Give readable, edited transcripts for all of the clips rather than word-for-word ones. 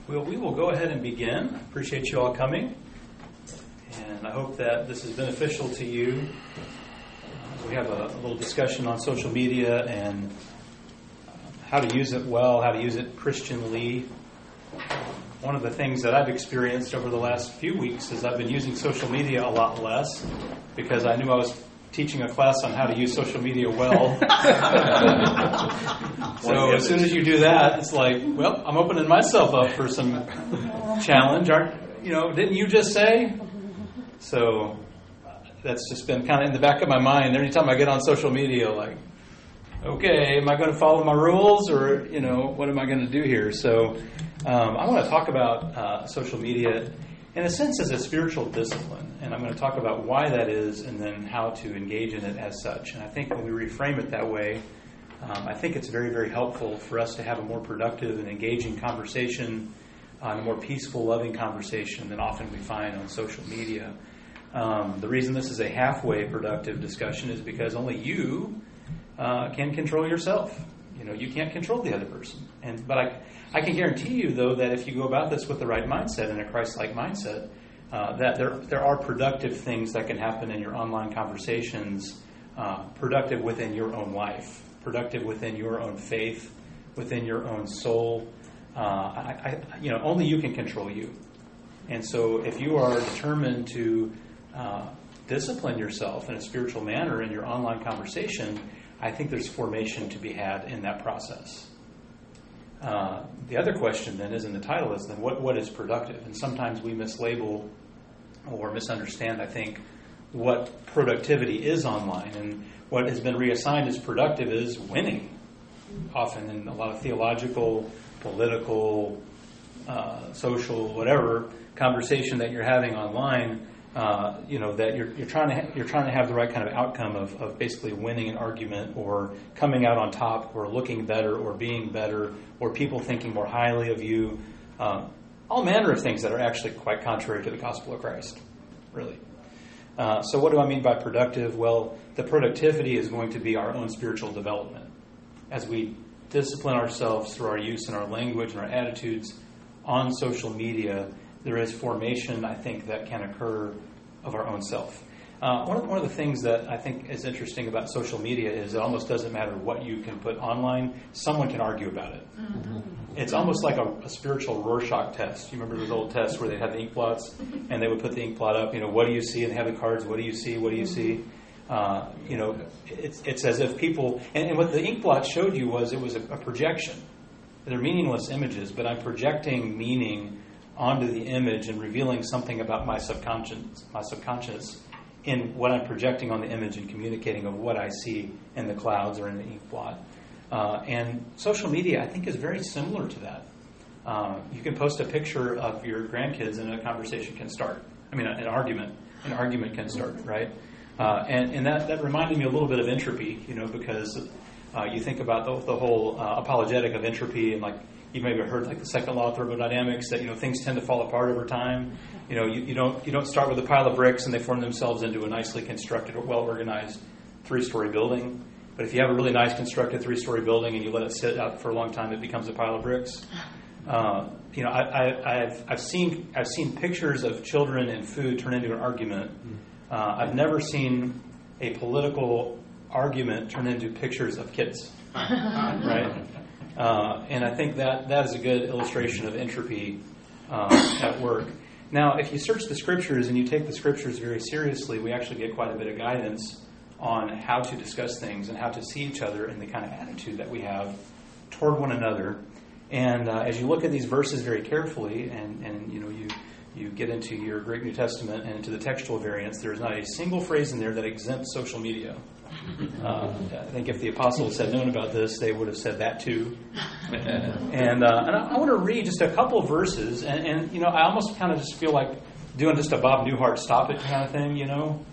Well, we will go ahead and begin. Appreciate you all coming. And I hope that this is beneficial to you. We have a little discussion on social media and how to use it well, how to use it Christianly. One of the things that I've experienced over the last few weeks is I've been using social media a lot less because I knew I was teaching a class on how to use social media well. So as soon as you do that, it's like, well, I'm opening myself up for some challenge. Didn't you just say? So that's just been kind of in the back of my mind. Every time I get on social media, like, okay, am I going to follow my rules or, what am I going to do here? So I want to talk about social media in a sense as a spiritual discipline. And I'm going to talk about why that is and then how to engage in it as such. And I think when we reframe it that way, I think it's very, very helpful for us to have a more productive and engaging conversation, a more peaceful, loving conversation than often we find on social media. The reason this is a halfway productive discussion is because only you can control yourself. You can't control the other person. But I can guarantee you, though, that if you go about this with the right mindset and a Christ-like mindset, that there are productive things that can happen in your online conversations, productive within your own life, productive within your own faith, within your own soul. Only you can control you. And so if you are determined to discipline yourself in a spiritual manner in your online conversation, I think there's formation to be had in that process. The other question then is in the title is then what is productive? And sometimes we mislabel or misunderstand, I think, what productivity is online. And what has been reassigned as productive is winning. Often in a lot of theological, political, social, whatever conversation that you're having online, that you're trying to have the right kind of outcome of basically winning an argument or coming out on top or looking better or being better or people thinking more highly of you. All manner of things that are actually quite contrary to the gospel of Christ, really. So what do I mean by productive? Well, the productivity is going to be our own spiritual development. As we discipline ourselves through our use and our language and our attitudes on social media, there is formation, I think, that can occur of our own self. One of the things that I think is interesting about social media is it almost doesn't matter what you can put online. Someone can argue about it. Mm-hmm. It's almost like a spiritual Rorschach test. You remember those old tests where they had the ink blots and they would put the ink blot up, what do you see? And they have the cards, what do you see? What do you see? It's as if people, and what the ink blot showed you was it was a projection. They're meaningless images, but I'm projecting meaning onto the image and revealing something about my subconscious in what I'm projecting on the image and communicating of what I see in the clouds or in the ink blot. And social media, I think, is very similar to that. You can post a picture of your grandkids and a conversation can start. An argument can start, right? And that reminded me a little bit of entropy, because you think about the whole apologetic of entropy and you maybe heard the second law of thermodynamics that things tend to fall apart over time. You don't start with a pile of bricks and they form themselves into a nicely constructed or well organized 3-story building. But if you have a really nice constructed 3-story building and you let it sit out for a long time, it becomes a pile of bricks. I've seen pictures of children and food turn into an argument. I've never seen a political argument turn into pictures of kids, right? And I think that is a good illustration of entropy at work. Now, if you search the Scriptures and you take the Scriptures very seriously, we actually get quite a bit of guidance on how to discuss things and how to see each other in the kind of attitude that we have toward one another. And as you look at these verses very carefully and you get into your Greek New Testament and into the textual variants, there's not a single phrase in there that exempts social media. I think if the apostles had known about this, they would have said that too. And I want to read just a couple of verses, and I almost kind of just feel like doing just a Bob Newhart stop it kind of thing,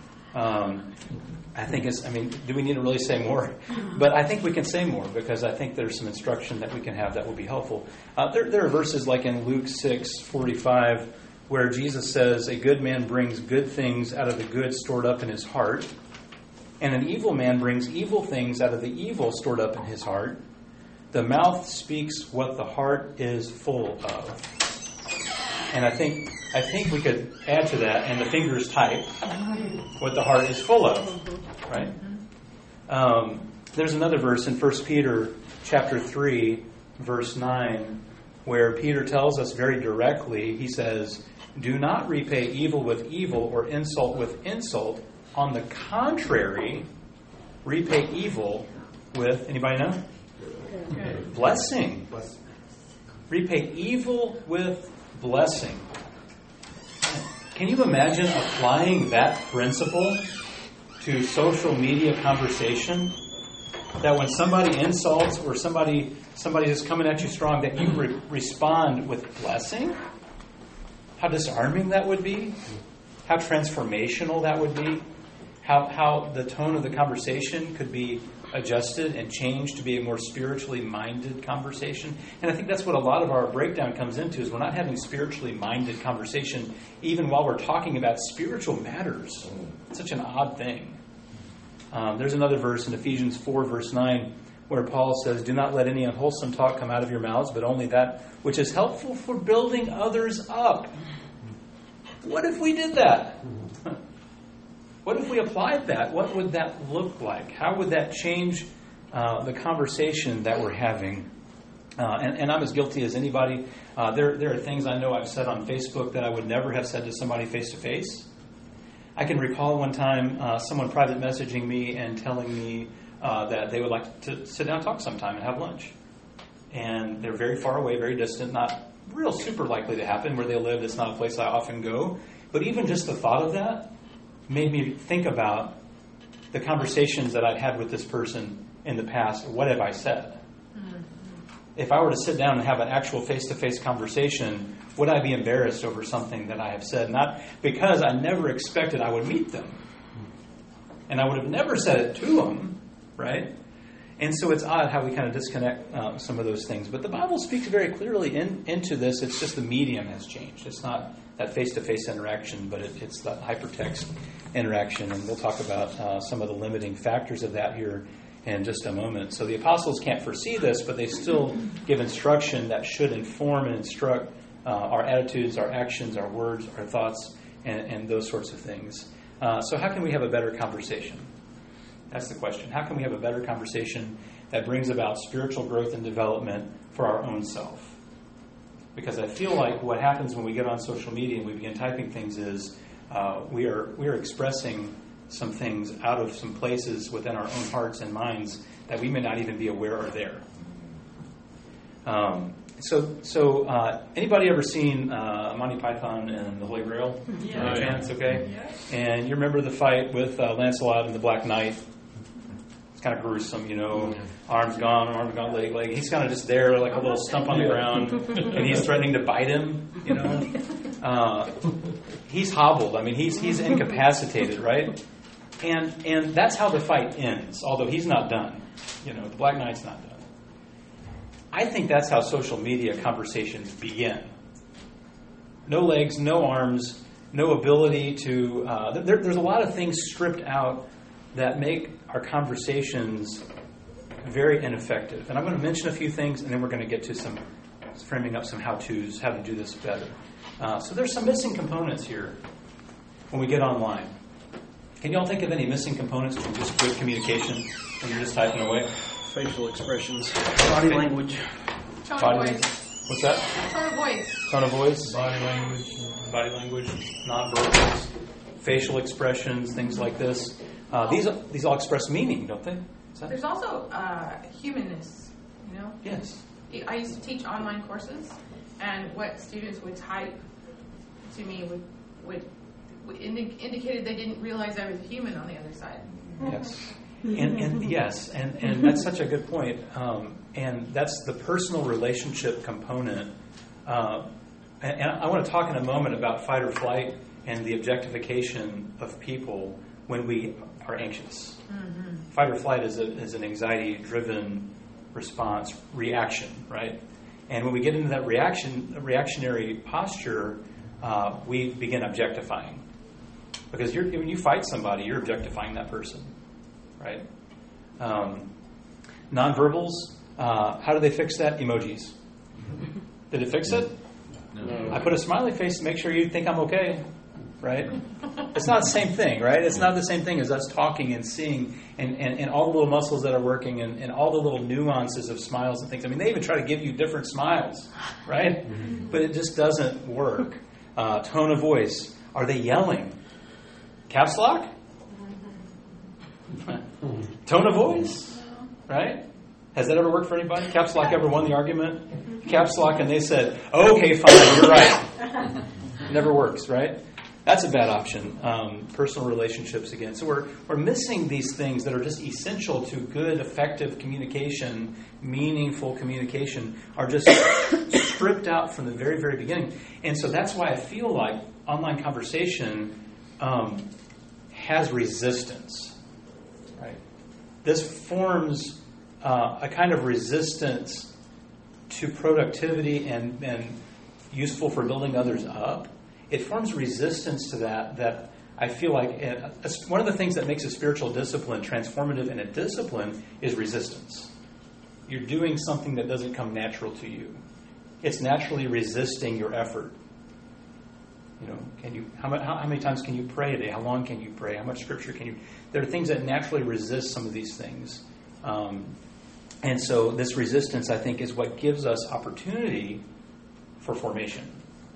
I think do we need to really say more? But I think we can say more because I think there's some instruction that we can have that will be helpful. There are verses like in Luke 6:45 where Jesus says, "A good man brings good things out of the good stored up in his heart, and an evil man brings evil things out of the evil stored up in his heart. The mouth speaks what the heart is full of." And I think we could add to that, and the fingers type what the heart is full of, right? There's another verse in 1 Peter chapter 3, verse 9, where Peter tells us very directly, he says, "Do not repay evil with evil or insult with insult. On the contrary, repay evil with," anybody know? Blessing. Repay evil with blessing. Can you imagine applying that principle to social media conversation? That when somebody insults or somebody is coming at you strong, that you respond with blessing? How disarming that would be? How transformational that would be? How the tone of the conversation could be adjusted and changed to be a more spiritually minded conversation. And I think that's what a lot of our breakdown comes into, is we're not having spiritually minded conversation even while we're talking about spiritual matters. It's such an odd thing. There's another verse in Ephesians 4, verse 9, where Paul says, "Do not let any unwholesome talk come out of your mouths, but only that which is helpful for building others up." What if we did that? What if we applied that? What would that look like? How would that change the conversation that we're having? And I'm as guilty as anybody. There are things I know I've said on Facebook that I would never have said to somebody face to face. I can recall one time someone private messaging me and telling me that they would like to sit down and talk sometime and have lunch. And they're very far away, very distant, not real super likely to happen. Where they live, it's not a place I often go. But even just the thought of that made me think about the conversations that I'd had with this person in the past. What have I said? If I were to sit down and have an actual face-to-face conversation, would I be embarrassed over something that I have said? Not because I never expected I would meet them. And I would have never said it to them, right? And so it's odd how we kind of disconnect some of those things. But the Bible speaks very clearly into this. It's just the medium has changed. It's not that face-to-face interaction, but it's that hypertext interaction. And we'll talk about some of the limiting factors of that here in just a moment. So the apostles can't foresee this, but they still give instruction that should inform and instruct our attitudes, our actions, our words, our thoughts, and those sorts of things. So how can we have a better conversation? That's the question. How can we have a better conversation that brings about spiritual growth and development for our own self? Because I feel like what happens when we get on social media and we begin typing things is we are expressing some things out of some places within our own hearts and minds that we may not even be aware are there. So anybody ever seen Monty Python and the Holy Grail? Yeah. Chance, okay? Yeah. And you remember the fight with Lancelot and the Black Knight? It's kind of gruesome, arms gone, leg. He's kind of just there like a little stump on the ground, and he's threatening to bite him, He's hobbled. I mean, he's incapacitated, right? And that's how the fight ends, although he's not done. The Black Knight's not done. I think that's how social media conversations begin. No legs, no arms, no ability to... there's a lot of things stripped out that make our conversations very ineffective. And I'm going to mention a few things, and then we're going to get to some framing up some how-tos, how to do this better. So there's some missing components here when we get online. Can you all think of any missing components to just good communication when you're just typing away? Facial expressions, body language. Tone Body of voice. What's that? Tone of voice. Tone of voice? Body language. Non-verbals, facial expressions, things like this. These all express meaning, don't they? There's also humanness, Yes. I used to teach online courses, and what students would type to me would indicated they didn't realize I was a human on the other side. Yes. And that's such a good point. And that's the personal relationship component. And I want to talk in a moment about fight or flight and the objectification of people when we are anxious. Mm-hmm. Fight or flight is an anxiety-driven response, reaction, right? And when we get into that reactionary posture, we begin objectifying. Because when you fight somebody, you're objectifying that person, right? Nonverbals, how do they fix that? Emojis. Did it fix it? No. I put a smiley face to make sure you think I'm okay, right? It's not the same thing, right? It's not the same thing as us talking and seeing and all the little muscles that are working and all the little nuances of smiles and things. I mean, they even try to give you different smiles, right? But it just doesn't work. Tone of voice. Are they yelling? Caps lock? Tone of voice? Right? Has that ever worked for anybody? Caps lock ever won the argument? Caps lock and they said, okay, fine, you're right. Never works, right? That's a bad option. Personal relationships again. So we're missing these things that are just essential to good, effective communication, meaningful communication, are just stripped out from the very, very beginning. And so that's why I feel like online conversation has resistance. Right? This forms a kind of resistance to productivity and useful for building others up. It forms resistance to that I feel like one of the things that makes a spiritual discipline transformative in a discipline is resistance. You're doing something that doesn't come natural to you. It's naturally resisting your effort. You know, how many times can you pray a day? How long can you pray? How much scripture can you? There are things that naturally resist some of these things. And so this resistance, I think, is what gives us opportunity for formation.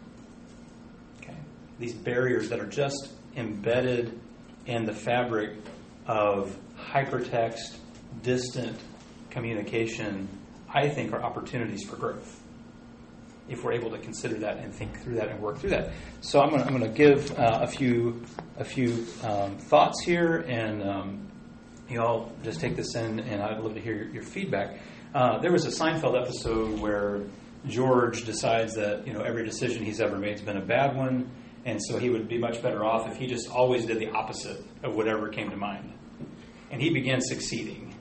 These barriers that are just embedded in the fabric of hypertext, distant communication, I think are opportunities for growth, if we're able to consider that and think through that and work through that. So I'm going to give a few thoughts here, and you all just take this in, and I'd love to hear your feedback. There was a Seinfeld episode where George decides that every decision he's ever made has been a bad one. And so he would be much better off if he just always did the opposite of whatever came to mind. And he began succeeding.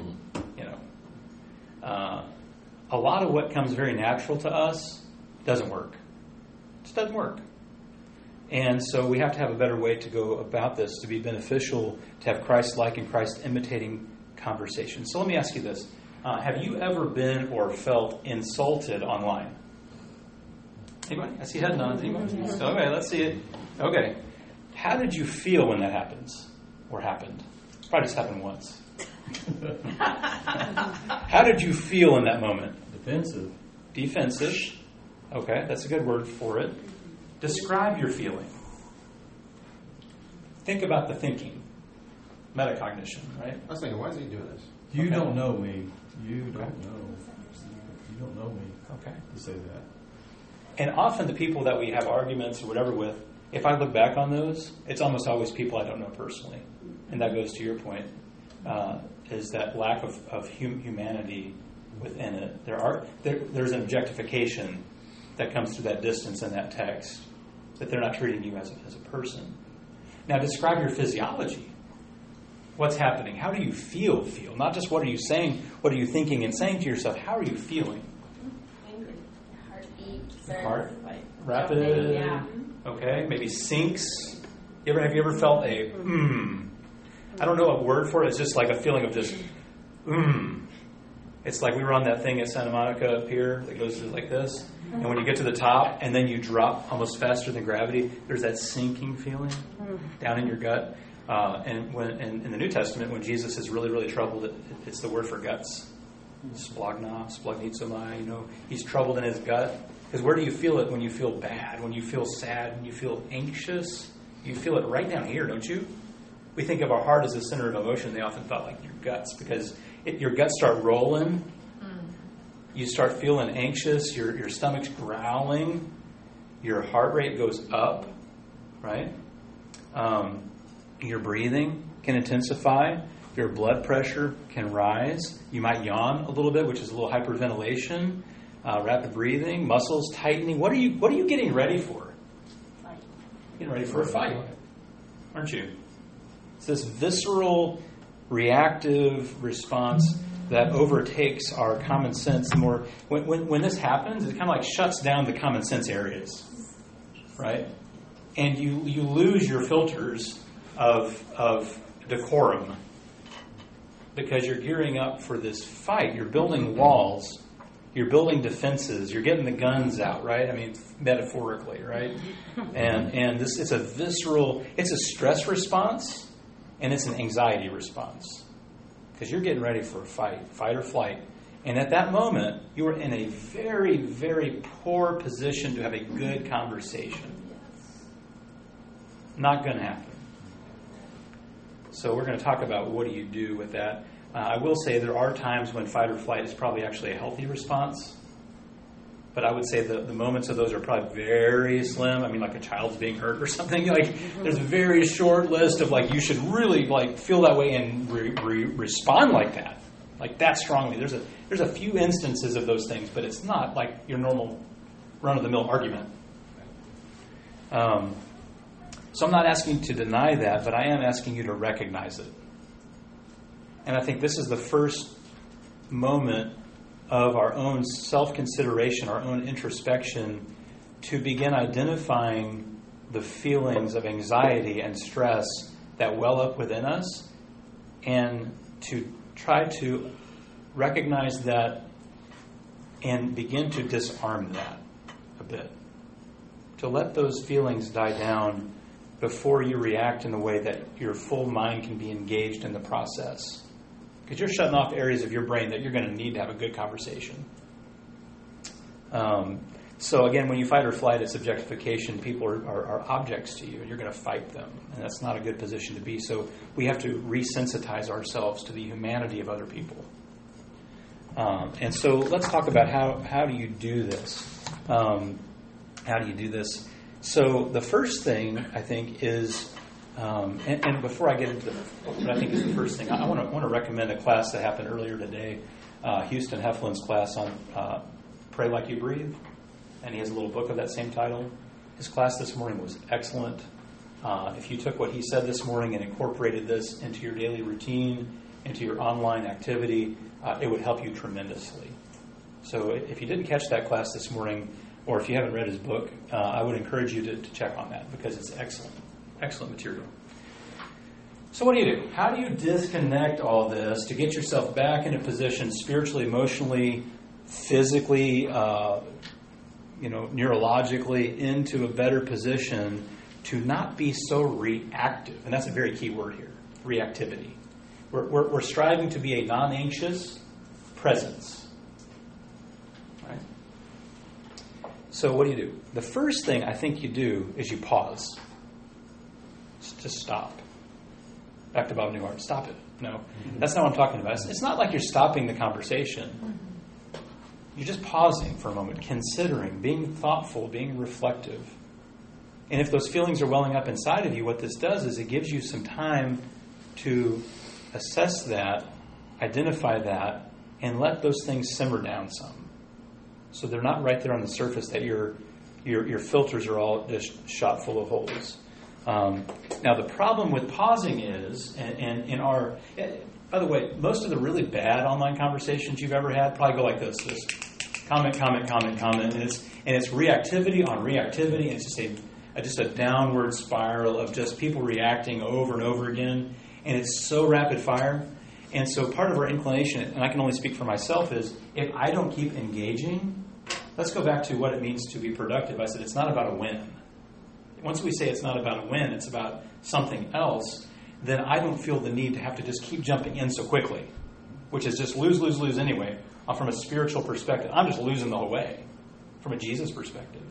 A lot of what comes very natural to us doesn't work. It just doesn't work. And so we have to have a better way to go about this to be beneficial, to have Christ-like and Christ-imitating conversation. So let me ask you this. Have you ever been or felt insulted online? Anybody? I see head nods. Anybody? Okay, let's see it. Okay. How did you feel when that happens? Or happened? Probably just happened once. How did you feel in that moment? Defensive. Defensive. Okay, that's a good word for it. Describe your feeling. Think about the thinking. Metacognition, right? I was thinking, why is he doing this? You don't know me. You don't know. You don't know me. Okay. To say that. And often the people that we have arguments or whatever with, if I look back on those, it's almost always people I don't know personally. And that goes to your point, is that lack of humanity within it. There's an objectification that comes through that distance in that text, that they're not treating you as a person. Now describe your physiology. What's happening? How do you feel? Not just what are you saying, what are you thinking and saying to yourself, how are you feeling? Heart, rapid, yeah. Okay, maybe sinks. Have you ever felt a I don't know a word for it. It's just like a feeling of just It's like we were on that thing at Santa Monica up here that goes like this, and when you get to the top and then you drop almost faster than gravity, there's that sinking feeling down in your gut. And when in the New Testament, when Jesus is really, really troubled, it's the word for guts. Splagnizomai, he's troubled in his gut. Because where do you feel it when you feel bad, when you feel sad, when you feel anxious? You feel it right down here, don't you? We think of our heart as the center of emotion. They often thought like your guts, because your guts start rolling. You start feeling anxious. Your stomach's growling. Your heart rate goes up, right? Your breathing can intensify. Your blood pressure can rise. You might yawn a little bit, which is a little hyperventilation. Rapid breathing, muscles tightening. What are you getting ready for? Fight. Getting ready for a fight, aren't you? It's this visceral, reactive response that overtakes our common sense more. When this happens, it kind of like shuts down the common sense areas, right? And you lose your filters of decorum because you're gearing up for this fight. You're building walls You're building defenses. You're getting the guns out, right? I mean, metaphorically, right? And this, it's a visceral, it's a stress response, and it's an anxiety response. Because you're getting ready for a fight or flight. And at that moment, you are in a very, very poor position to have a good conversation. Not going to happen. So we're going to talk about what do you do with that. I will say there are times when fight or flight is probably actually a healthy response. But I would say the moments of those are probably very slim. I mean, like a child's being hurt or something. Like, there's a very short list of, like, you should really, like, feel that way and respond like that. Like, that strongly. There's a few instances of those things, but it's not like your normal run-of-the-mill argument. So I'm not asking you to deny that, but I am asking you to recognize it. And I think this is the first moment of our own self-consideration, our own introspection, to begin identifying the feelings of anxiety and stress that well up within us, and to try to recognize that and begin to disarm that a bit. To let those feelings die down before you react in a way that your full mind can be engaged in the process. Because you're shutting off areas of your brain that you're going to need to have a good conversation. So again, when you fight or flight, it's objectification. People are objects to you, and you're going to fight them. And that's not a good position to be. So we have to resensitize ourselves to the humanity of other people. And so let's talk about how do you do this? How do you do this? So the first thing, I think, is... and before I get into what I think is the first thing, I want to recommend a class that happened earlier today, Houston Heflin's class on Pray Like You Breathe, and he has a little book of that same title. His class this morning was excellent. If you took what he said this morning and incorporated this into your daily routine, into your online activity, it would help you tremendously. So if you didn't catch that class this morning, or if you haven't read his book, I would encourage you to check on that, because it's excellent. Excellent material. So what do? How do you disconnect all this to get yourself back in a position spiritually, emotionally, physically, neurologically, into a better position to not be so reactive? And that's a very key word here, reactivity. We're striving to be a non-anxious presence. Right? So what do? The first thing I think you do is you pause. Just stop. Back to Bob Newhart. Stop it. No, that's not what I'm talking about. It's not like you're stopping the conversation. You're just pausing for a moment, considering, being thoughtful, being reflective. And if those feelings are welling up inside of you, what this does is it gives you some time to assess that, identify that, and let those things simmer down some. So they're not right there on the surface that your filters are all just shot full of holes. Now, the problem with pausing is, and in our, by the way, most of the really bad online conversations you've ever had probably go like this: comment, and it's reactivity on reactivity, and it's just a downward spiral of just people reacting over and over again, and it's so rapid fire. And so part of our inclination, and I can only speak for myself, is if I don't keep engaging, let's go back to what it means to be productive. I said it's not about a win. Once we say it's not about a win, it's about something else, then I don't feel the need to have to just keep jumping in so quickly, which is just lose anyway. From a spiritual perspective, I'm just losing the whole way from a Jesus perspective.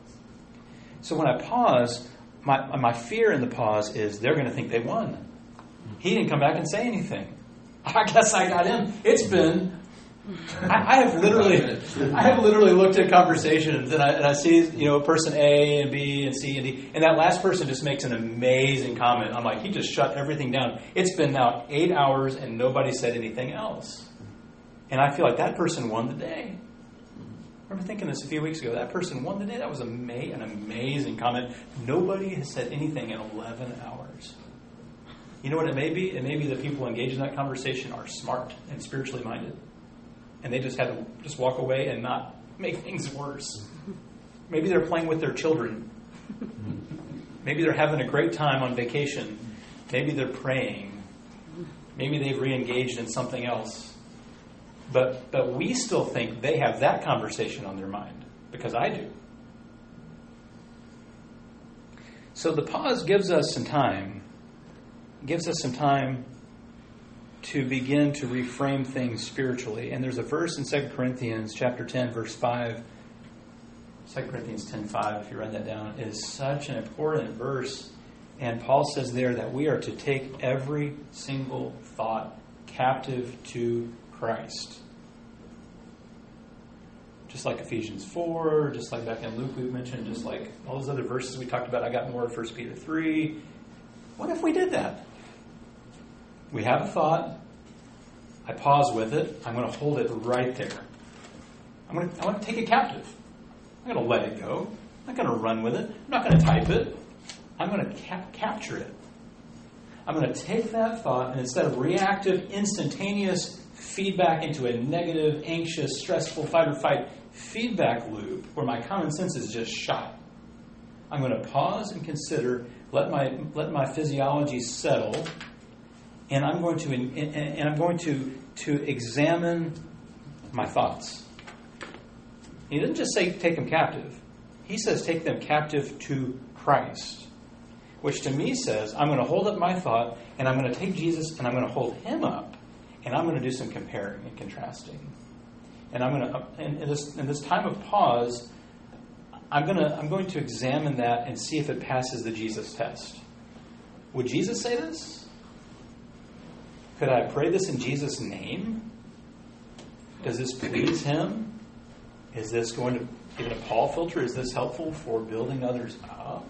So when I pause, my fear in the pause is they're going to think they won. He didn't come back and say anything. I guess I got in. It's been... I have literally looked at conversations and I see, person A and B and C and D, and that last person just makes an amazing comment. I'm like, he just shut everything down. It's been now 8 hours and nobody said anything else. And I feel like that person won the day. I remember thinking this a few weeks ago. That person won the day. That was an amazing comment. Nobody has said anything in 11 hours. You know what it may be? It may be that people engaged in that conversation are smart and spiritually minded. And they just had to just walk away and not make things worse. Maybe they're playing with their children. Maybe they're having a great time on vacation. Maybe they're praying. Maybe they've re-engaged in something else. But we still think they have that conversation on their mind, because I do. So the pause gives us some time. Gives us some time to begin to reframe things spiritually. And there's a verse in 2 Corinthians chapter 10, verse 5. 2 Corinthians 10:5, if you write that down, is such an important verse. And Paul says there that we are to take every single thought captive to Christ. Just like Ephesians 4, just like back in Luke we mentioned, just like all those other verses we talked about. I got more in 1 Peter 3. What if we did that? We have a thought. I pause with it. I'm going to hold it right there. I want to take it captive. I'm going to let it go. I'm not going to run with it. I'm not going to type it. I'm going to capture it. I'm going to take that thought, and instead of reactive, instantaneous feedback into a negative, anxious, stressful, fight or fight feedback loop where my common sense is just shot, I'm going to pause and consider, let my physiology settle, and I'm going to examine my thoughts. He didn't just say take them captive. He says take them captive to Christ, which to me says I'm going to hold up my thought, and I'm going to take Jesus and I'm going to hold him up, and I'm going to do some comparing and contrasting. And I'm going to, in this time of pause, I'm going to examine that and see if it passes the Jesus test. Would Jesus say this? Could I pray this in Jesus' name? Does this please him? Is this going to give it a Paul filter? Is this helpful for building others up?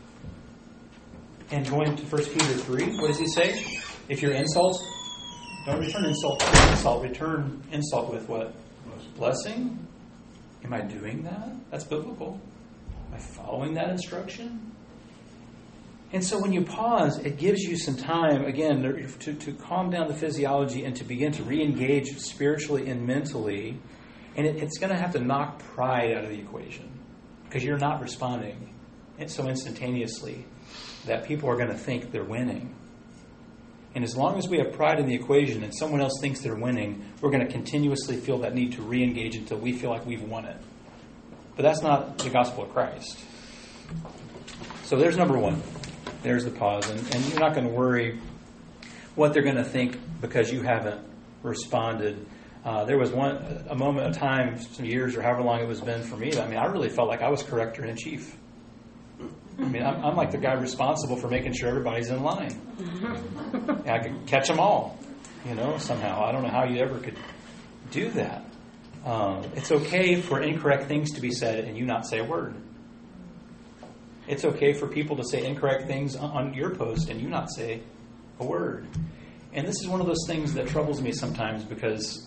And going to 1 Peter 3, what does he say? If you're insults, don't return insult with insult. Return insult with what? Blessing? Am I doing that? That's biblical. Am I following that instruction? And so when you pause, it gives you some time, again, to calm down the physiology and to begin to re-engage spiritually and mentally. And it's going to have to knock pride out of the equation, because you're not responding so instantaneously that people are going to think they're winning. And as long as we have pride in the equation and someone else thinks they're winning, we're going to continuously feel that need to re-engage until we feel like we've won it. But that's not the gospel of Christ. So there's number one. There's the pause. And you're not going to worry what they're going to think because you haven't responded. There was a moment of time, some years or however long it was been for me. I really felt like I was corrector in chief. I'm like the guy responsible for making sure everybody's in line. And I could catch them all, somehow. I don't know how you ever could do that. It's okay for incorrect things to be said and you not say a word. It's okay for people to say incorrect things on your post and you not say a word. And this is one of those things that troubles me sometimes, because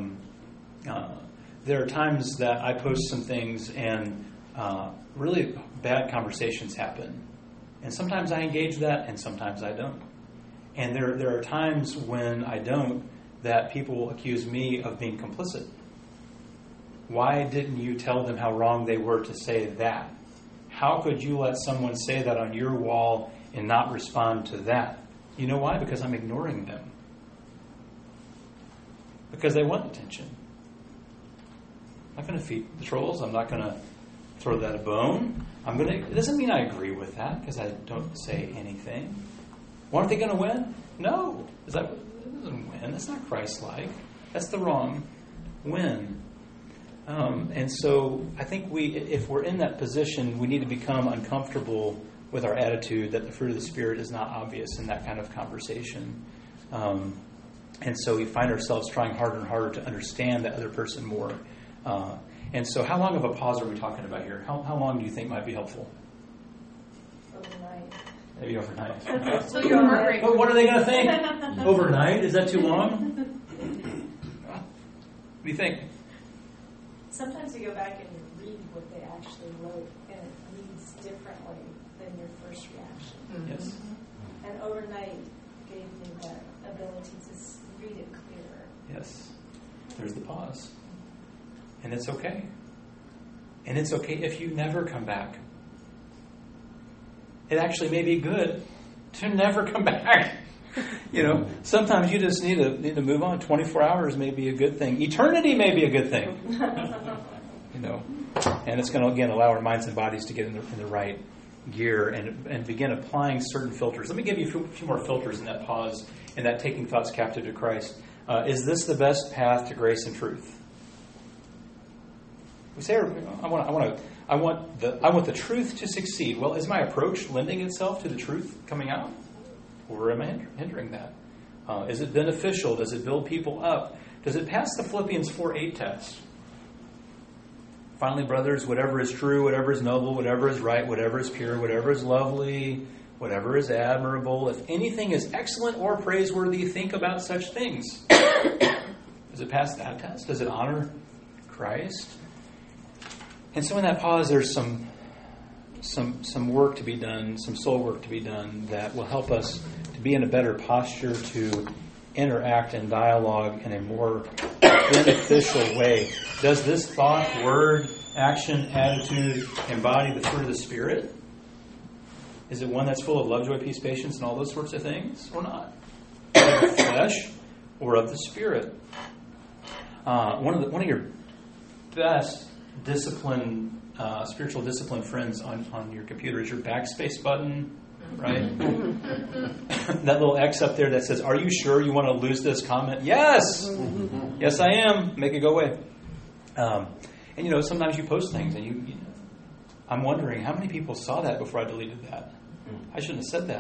there are times that I post some things and really bad conversations happen. And sometimes I engage that and sometimes I don't. And there are times when I don't that people accuse me of being complicit. Why didn't you tell them how wrong they were to say that? How could you let someone say that on your wall and not respond to that? You know why? Because I'm ignoring them. Because they want attention. I'm not going to feed the trolls. I'm not going to throw that a bone. It doesn't mean I agree with that because I don't say anything. Well, aren't they going to win? No. That doesn't win. That's not Christ-like. That's the wrong win. And so I think if we're in that position, we need to become uncomfortable with our attitude that the fruit of the Spirit is not obvious in that kind of conversation. And so we find ourselves trying harder and harder to understand that other person more. And so how long of a pause are we talking about here? How long do you think might be helpful? Overnight. Maybe overnight. So your heart rate. But what are they going to think? Overnight? Is that too long? What do you think? Sometimes you go back and you read what they actually wrote, and it reads differently than your first reaction. Yes. And overnight gave me that ability to read it clearer. Yes. There's the pause. And it's okay. And it's okay if you never come back. It actually may be good to never come back. Sometimes you just need to move on. 24 hours may be a good thing. Eternity may be a good thing. And it's going to, again, allow our minds and bodies to get in the right gear and begin applying certain filters. Let me give you a few more filters in that pause and that taking thoughts captive to Christ. Is this the best path to grace and truth? We say, I want the truth to succeed. Well, is my approach lending itself to the truth coming out? Or am I hindering that? Is it beneficial? Does it build people up? Does it pass the Philippians 4:8 test? Finally, brothers, whatever is true, whatever is noble, whatever is right, whatever is pure, whatever is lovely, whatever is admirable, if anything is excellent or praiseworthy, think about such things. Does it pass that test? Does it honor Christ? And so in that pause, there's some work to be done, some soul work to be done that will help us to be in a better posture to interact and dialogue in a more beneficial way. Does this thought, word, action, attitude embody the fruit of the Spirit? Is it one that's full of love, joy, peace, patience, and all those sorts of things, or not? Of the flesh or of the Spirit? One of your best spiritual discipline friends on your computer is your backspace button, right? That little X up there that says, "Are you sure you want to lose this comment?" Yes! Yes, I am. Make it go away. And sometimes you post things and I'm wondering how many people saw that before I deleted that. I shouldn't have said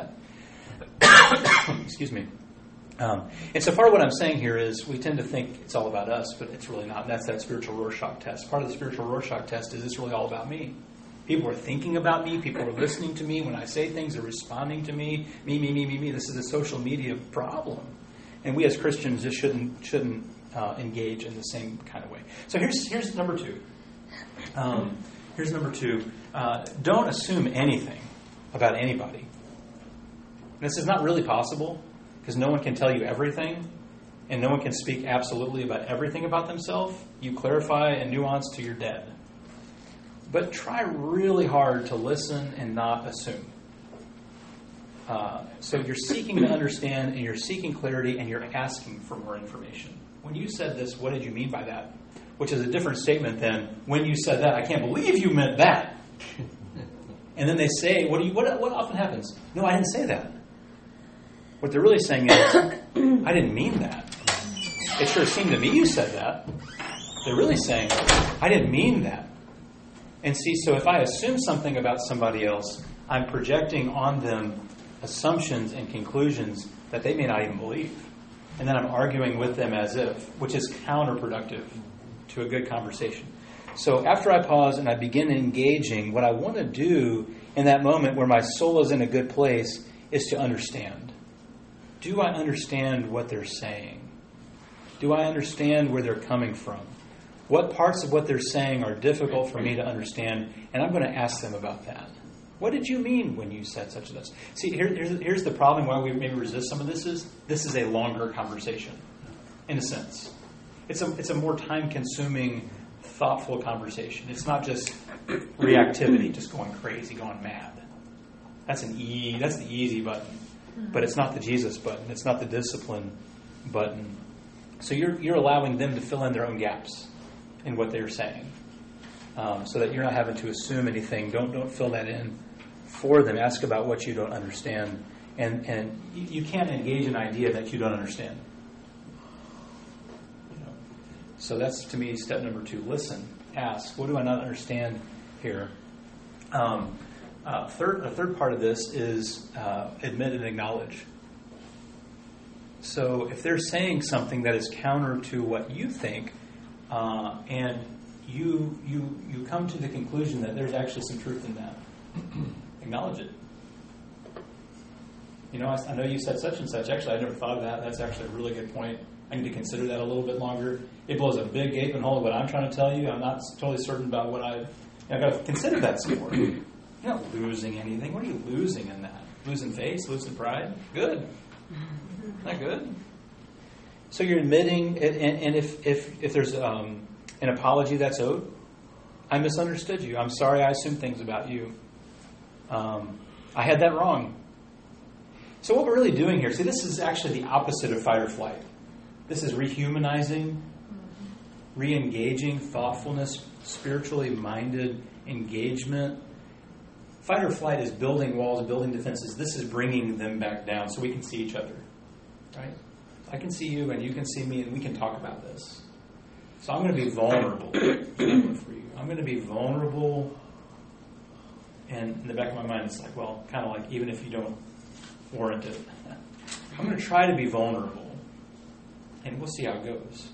that. Excuse me. And so part of what I'm saying here is we tend to think it's all about us, but it's really not. And that's that spiritual Rorschach test. Part of the spiritual Rorschach test is it's really all about me. People are thinking about me. People are listening to me. When I say things, they're responding to me. Me. This is a social media problem. And we as Christians just shouldn't engage in the same kind of way. So here's number two. Here's number two. Don't assume anything about anybody. This is not really possible because no one can tell you everything and no one can speak absolutely about everything about themselves. You clarify and nuance to your dead. But try really hard to listen and not assume. So you're seeking to understand and you're seeking clarity and you're asking for more information. When you said this, what did you mean by that? Which is a different statement than when you said that, I can't believe you meant that. And then they say, what often happens? No, I didn't say that. What they're really saying is, I didn't mean that. It sure seemed to me you said that. They're really saying, I didn't mean that. And see, so if I assume something about somebody else, I'm projecting on them assumptions and conclusions that they may not even believe. And then I'm arguing with them as if, which is counterproductive to a good conversation. So after I pause and I begin engaging, what I want to do in that moment where my soul is in a good place is to understand. Do I understand what they're saying? Do I understand where they're coming from? What parts of what they're saying are difficult for me to understand? And I'm going to ask them about that. What did you mean when you said such and such? See, here's the problem why we maybe resist some of this is a longer conversation, in a sense. It's a more time-consuming, thoughtful conversation. It's not just reactivity, just going crazy, going mad. That's the easy button. But it's not the Jesus button. It's not the discipline button. So you're allowing them to fill in their own gaps in what they're saying, so that you're not having to assume anything. Don't fill that in for them. Ask about what you don't understand, and you can't engage an idea that you don't understand. So that's, to me, step number 2. Listen, ask. What do I not understand here? A third part of this is admit and acknowledge. So if they're saying something that is counter to what you think, and you come to the conclusion that there's actually some truth in that, acknowledge it. I know you said such and such. Actually, I never thought of that. That's actually a really good point. I need to consider that a little bit longer. It blows a big gaping hole in what I'm trying to tell you. I'm not totally certain about what I've got to consider that some more. You're not losing anything. What are you losing in that? Losing face? Losing pride? Good. Isn't that good? So you're admitting, and if there's an apology that's owed, I misunderstood you. I'm sorry I assumed things about you. I had that wrong. So what we're really doing here, see, this is actually the opposite of fight or flight. This is rehumanizing, re-engaging, thoughtfulness, spiritually minded engagement. Fight or flight is building walls, building defenses. This is bringing them back down so we can see each other. Right? I can see you and you can see me and we can talk about this. So I'm going to be vulnerable for you. I'm going to be vulnerable. And in the back of my mind, it's like, well, kind of like even if you don't warrant it, I'm going to try to be vulnerable. And we'll see how it goes.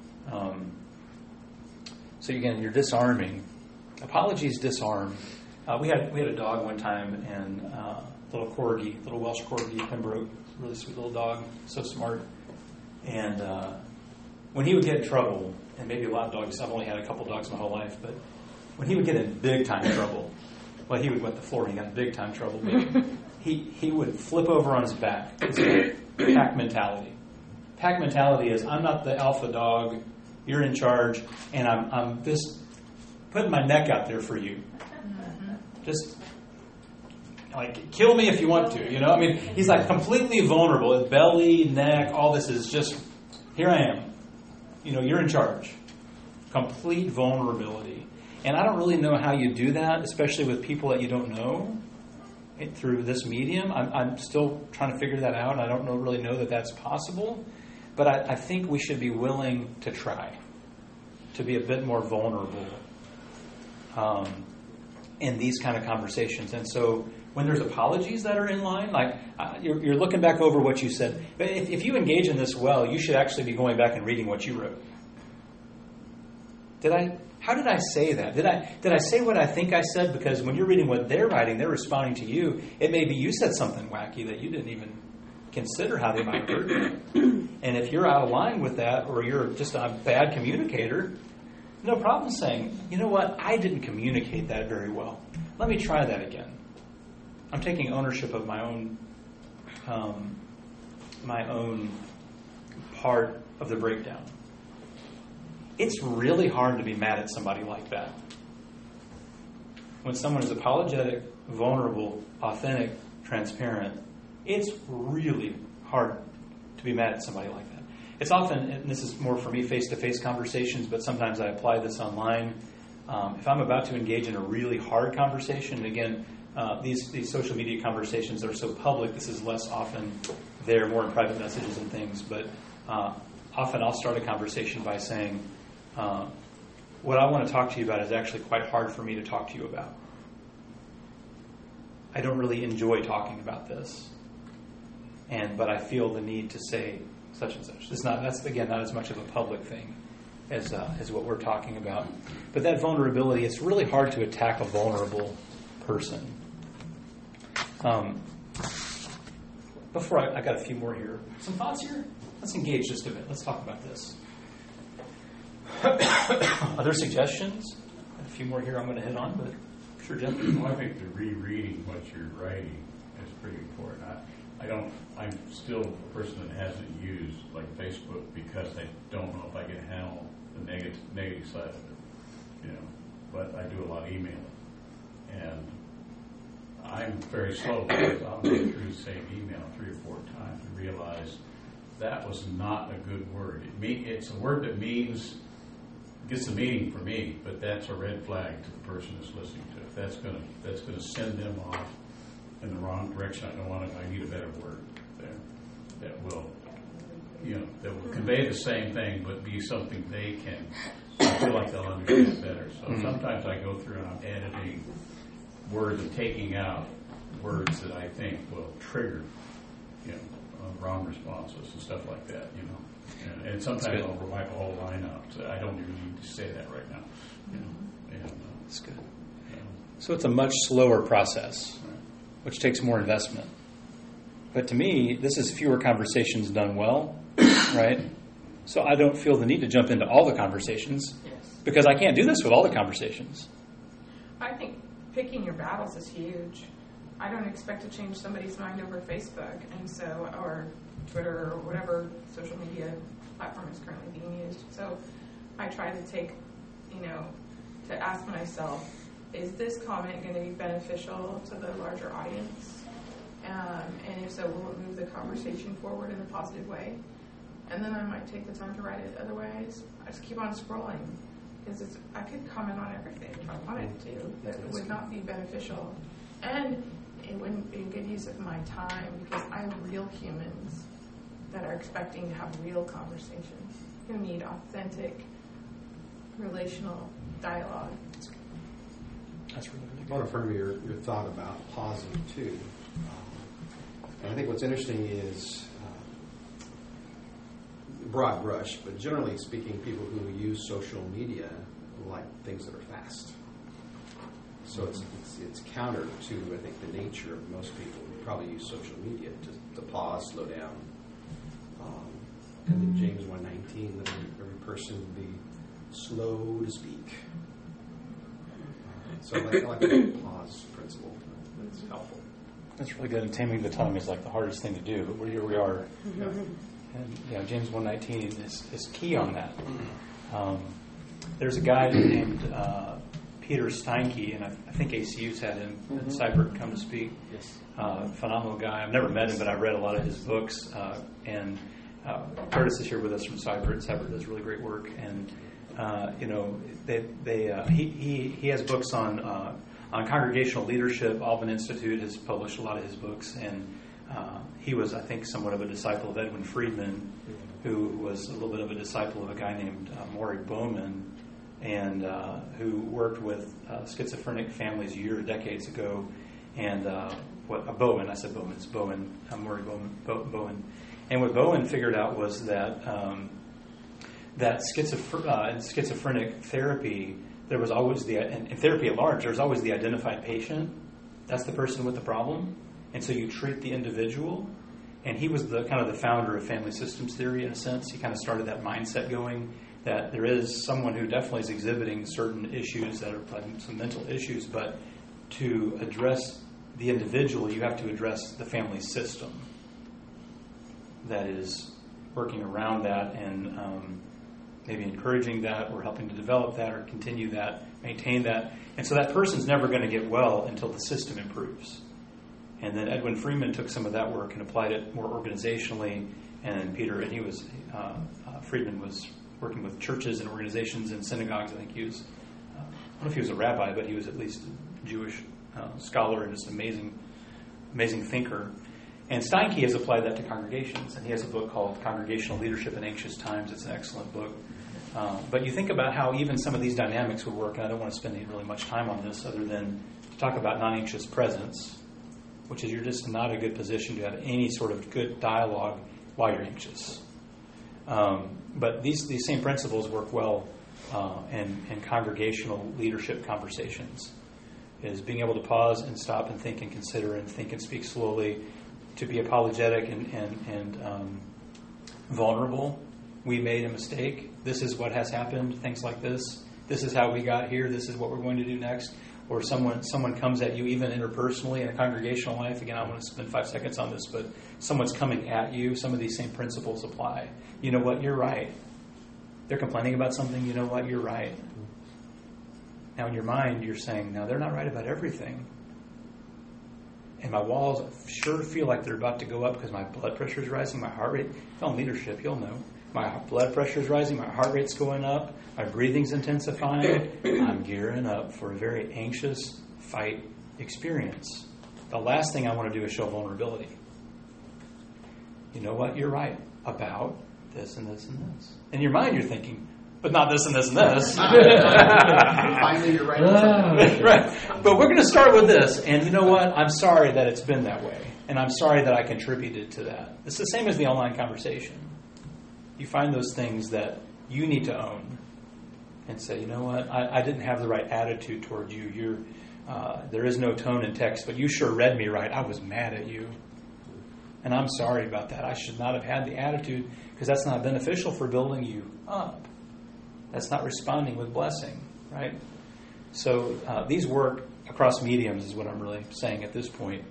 So again, you're disarming. Apologies disarm. We had a dog one time, and little corgi, little Welsh corgi, Pembroke, really sweet little dog, so smart. And when he would get in trouble, and maybe a lot of dogs, I've only had a couple dogs my whole life, but when he would get in big time trouble, well, he would wet the floor and he got in big time trouble, but he would flip over on his back. It's a pack mentality. Pack mentality is, I'm not the alpha dog, you're in charge, and I'm just putting my neck out there for you. Just like kill me if you want to, you know. I mean, he's like completely vulnerable. His belly, neck, all this is just here I am. You know, you're in charge. Complete vulnerability. And I don't really know how you do that, especially with people that you don't know through this medium. I'm still trying to figure that out. I don't really know that that's possible. But I think we should be willing to try to be a bit more vulnerable in these kind of conversations. And so when there's apologies that are in line, like you're looking back over what you said. But if you engage in this well, you should actually be going back and reading what you wrote. How did I say that? Did I say what I think I said? Because when you're reading what they're writing, they're responding to you. It may be you said something wacky that you didn't even consider how they might hurt you. And if you're out of line with that, or you're just a bad communicator, no problem saying, you know what, I didn't communicate that very well. Let me try that again. I'm taking ownership of my own part of the breakdown. It's really hard to be mad at somebody like that. When someone is apologetic, vulnerable, authentic, transparent, it's really hard to be mad at somebody like that. It's often, and this is more for me, face-to-face conversations, but sometimes I apply this online. If I'm about to engage in a really hard conversation, and again, these social media conversations are so public, this is less often there, more in private messages and things, but often I'll start a conversation by saying, what I want to talk to you about is actually quite hard for me to talk to you about. I don't really enjoy talking about this, but I feel the need to say such and such. That's again not as much of a public thing as what we're talking about. But that vulnerability, it's really hard to attack a vulnerable person. Before I got a few more here. Some thoughts here? Let's engage just a bit. Let's talk about this. Other suggestions? A few more here I'm going to hit on, but sure, Jim. Well, I think the rereading what you're writing is pretty important. I'm still a person that hasn't used like Facebook because I don't know if I can handle the negative side of it, you know. But I do a lot of emailing, and I'm very slow because I'll go through the same email 3 or 4 times and realize that was not a good word. It's a word that gets the meaning for me, but that's a red flag to the person that's listening to it. That's gonna send them off in the wrong direction. I need a better word there that will convey the same thing, but be something they can feel like they'll understand better. So sometimes I go through and I'm editing words and taking out words that I think will trigger, wrong responses and stuff like that, And sometimes I'll wipe a whole line out. So I don't even need to say that right now, That's good. So it's a much slower process, which takes more investment. But to me, this is fewer conversations done well, right? So I don't feel the need to jump into all the conversations because I can't do this with all the conversations. I think picking your battles is huge. I don't expect to change somebody's mind over Facebook, or Twitter, or whatever social media platform is currently being used. So I try to take, to ask myself, is this comment going to be beneficial to the larger audience? And if so, will it move the conversation forward in a positive way? And then I might take the time to write it. Otherwise, I just keep on scrolling. Because I could comment on everything if I wanted to, but it would not be beneficial. And it wouldn't be a good use of my time, because I have real humans that are expecting to have real conversations, who need authentic, relational dialogue. That's really, really I good. want to affirm your thought about pausing too. And I think what's interesting is broad brush, but generally speaking, people who use social media like things that are fast. So it's counter to, I think, the nature of most people who probably use social media to pause, slow down. And in James 1:19, that every person be slow to speak. So I like the pause principle. It's helpful. That's really good. And taming the tongue is like the hardest thing to do, but here we are. Yeah. And James 1:19 is key on that. There's a guy named Peter Steinke, and I think ACU's had him at Cyber come to speak. Yes. Phenomenal guy. I've never met him, but I've read a lot of his books. And Curtis is here with us from Cyber. Cyber does really great work, and he has books on congregational leadership. Alvin Institute has published a lot of his books, and he was, I think, somewhat of a disciple of Edwin Friedman, who was a little bit of a disciple of a guy named Maury Bowman, and who worked with schizophrenic families decades ago. And Bowen, I said Bowman, it's Bowen, Maury Bowen. And what Bowen figured out was that in schizophrenic therapy, there was always in therapy at large, there's always the identified patient. That's the person with the problem. And so you treat the individual. And he was the kind of the founder of family systems theory, in a sense. He kind of started that mindset going, that there is someone who definitely is exhibiting certain issues that are some mental issues, but to address the individual, you have to address the family system that is working around that and maybe encouraging that or helping to develop that or continue that, maintain that. And so that person's never going to get well until the system improves. And then Edwin Friedman took some of that work and applied it more organizationally. And Friedman was working with churches and organizations and synagogues. I think he was, I don't know if he was a rabbi, but he was at least a Jewish scholar and just an amazing thinker. And Steinke has applied that to congregations. And he has a book called Congregational Leadership in Anxious Times. It's an excellent book. But you think about how even some of these dynamics would work. And I don't want to spend really much time on this other than to talk about non-anxious presence, which is you're just not a good position to have any sort of good dialogue while you're anxious. But these same principles work well in congregational leadership conversations, is being able to pause and stop and think and consider and think and speak slowly, to be apologetic and vulnerable. We made a mistake. This is what has happened, things like this. This is how we got here. This is what we're going to do next. Or someone comes at you, even interpersonally in a congregational life. Again, I want to spend 5 seconds on this, but someone's coming at you. Some of these same principles apply. You know what? You're right. They're complaining about something. You know what? You're right. Now, in your mind, you're saying, now, they're not right about everything. And my walls sure feel like they're about to go up because my blood pressure is rising, my heart rate. If you're in leadership, you'll know. My blood pressure is rising, my heart rate's going up, my breathing's intensifying. I'm gearing up for a very anxious fight experience. The last thing I want to do is show vulnerability. You know what? You're right about this and this and this. In your mind, you're thinking, but not this and this and this. Finally, you're right. Right. But we're going to start with this. And you know what? I'm sorry that it's been that way. And I'm sorry that I contributed to that. It's the same as the online conversation. You find those things that you need to own and say, you know what? I didn't have the right attitude toward you. There is no tone in text, but you sure read me right. I was mad at you. And I'm sorry about that. I should not have had the attitude because that's not beneficial for building you up. That's not responding with blessing, right? So these work across mediums is what I'm really saying at this point.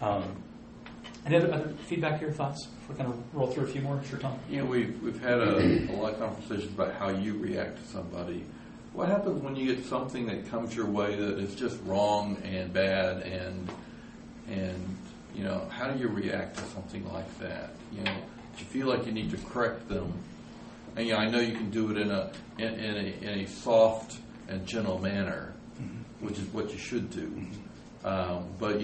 Any other feedback here, thoughts? If we're going to roll through a few more, sure, Tom. You know, we've had a lot of conversations about how you react to somebody. What happens when you get something that comes your way that is just wrong and bad and how do you react to something like that? Do you feel like you need to correct them? And I know you can do it in a soft and gentle manner, which is what you should do. But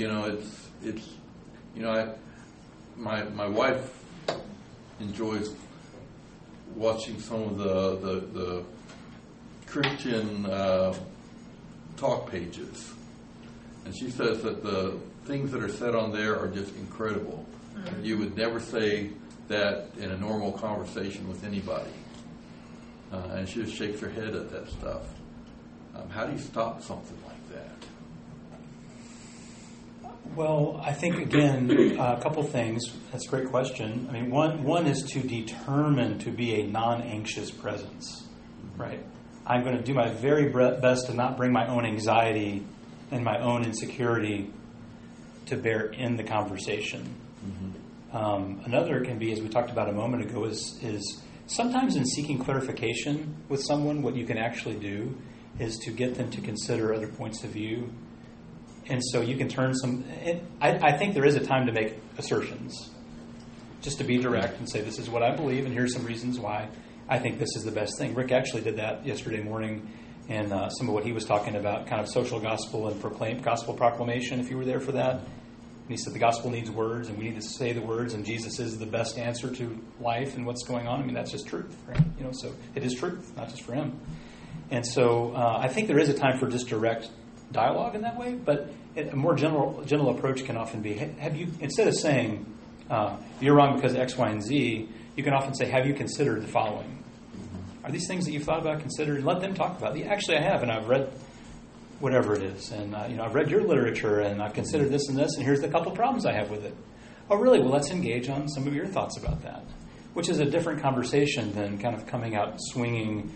my wife enjoys watching some of the Christian talk pages, and she says that the things that are said on there are just incredible. You would never say that in a normal conversation with anybody. And she just shakes her head at that stuff. How do you stop something like that? Well, I think, again, a couple things. That's a great question. I mean, one is to determine to be a non-anxious presence, right? I'm going to do my very best to not bring my own anxiety and my own insecurity to bear in the conversation. Another can be, as we talked about a moment ago, is sometimes in seeking clarification with someone, what you can actually do is to get them to consider other points of view. And so you can turn I think there is a time to make assertions, just to be direct and say, this is what I believe, and here's some reasons why I think this is the best thing. Rick actually did that yesterday morning, and some of what he was talking about, kind of social gospel and gospel proclamation, if you were there for that. And he said the gospel needs words, and we need to say the words, and Jesus is the best answer to life and what's going on. I mean, that's just truth, right? So it is truth, not just for him. And so I think there is a time for just direct dialogue in that way, but a more general approach can often be, have you, instead of saying, you're wrong because X, Y, and Z, you can often say, have you considered the following? Are these things that you've thought about, considered? Let them talk about it. Actually, I have, and I've read whatever it is, and I've read your literature, and I've considered this and this, and here's the couple problems I have with it. Oh, really? Well, let's engage on some of your thoughts about that, which is a different conversation than kind of coming out swinging.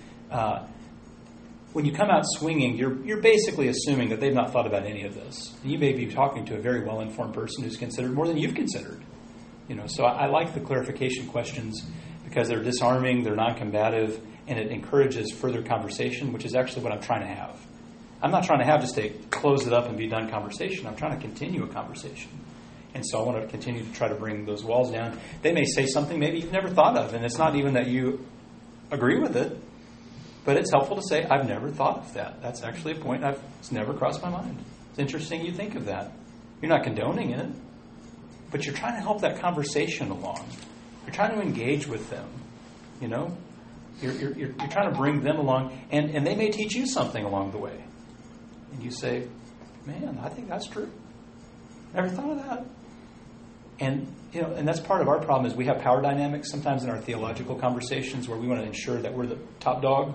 When you come out swinging, you're basically assuming that they've not thought about any of this. And you may be talking to a very well-informed person who's considered more than you've considered. So I like the clarification questions because they're disarming, they're non-combative, and it encourages further conversation, which is actually what I'm trying to have. I'm not trying to have just a close it up and be done conversation. I'm trying to continue a conversation. And so I want to continue to try to bring those walls down. They may say something maybe you've never thought of, and it's not even that you agree with it, but it's helpful to say, I've never thought of that. That's actually a point it's never crossed my mind. It's interesting you think of that. You're not condoning it, but you're trying to help that conversation along. You're trying to engage with them, You're trying to bring them along, and they may teach you something along the way. And you say, man, I think that's true. Never thought of that. And that's part of our problem is we have power dynamics sometimes in our theological conversations where we want to ensure that we're the top dog.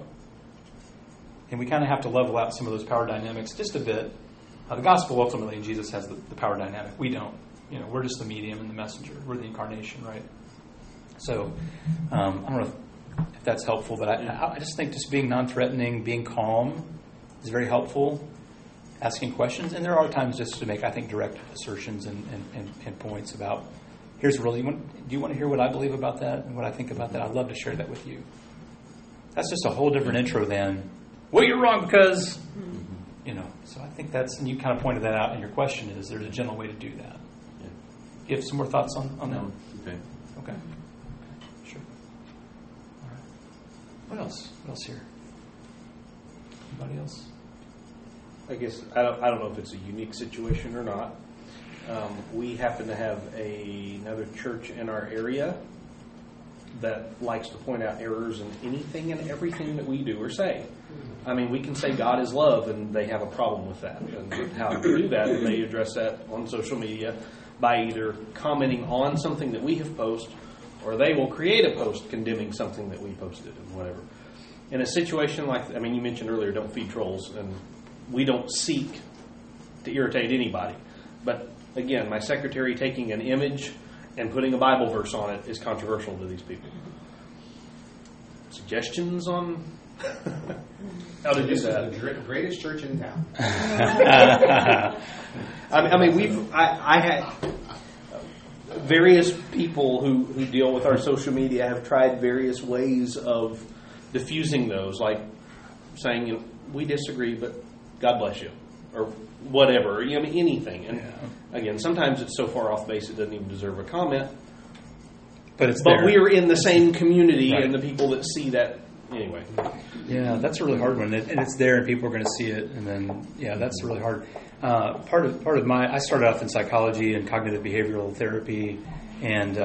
And we kind of have to level out some of those power dynamics just a bit. The gospel ultimately, and Jesus has the power dynamic. We don't. We're just the medium and the messenger. We're the incarnation, right? So I don't know if that's helpful, but I just think just being non-threatening, being calm is very helpful. Asking questions, and there are times just to make, I think, direct assertions and points about, here's really, do you want to hear what I believe about that and what I think about that? I'd love to share that with you. That's just a whole different intro than, well, you're wrong because, So I think that's, and you kind of pointed that out in your question, is there's a gentle way to do that. Yeah. Do you have some more thoughts on that? Okay. Sure. All right. What else? What else here? Anybody else? I guess I don't know if it's a unique situation or not. We happen to have another church in our area that likes to point out errors in anything and everything that we do or say. I mean, we can say God is love, and they have a problem with that. And how to do that, and they address that on social media by either commenting on something that we have posted, or they will create a post condemning something that we posted and whatever. In a situation like, you mentioned earlier, don't feed trolls, and we don't seek to irritate anybody. But again, my secretary taking an image and putting a Bible verse on it is controversial to these people. Suggestions on how to do that? This is the greatest church in town. I had various people who deal with our social media have tried various ways of diffusing those, like saying, we disagree, but God bless you, or whatever. You know, anything. And Yeah. again, sometimes it's so far off base it doesn't even deserve a comment. But it's But there. we are in the same community, Right. and the people that see that anyway. Yeah, that's a really hard one, and it's there, and people are going to see it, and then that's really hard. Part of I started off in psychology and cognitive behavioral therapy, and